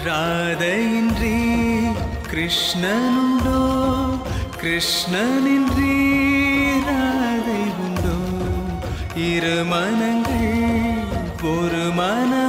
ராதையின்றி கிருஷ்ணனுண்டோ, கிருஷ்ணனின்றி ராதை உண்டோ? இரு மனங்கள் ஒரு மன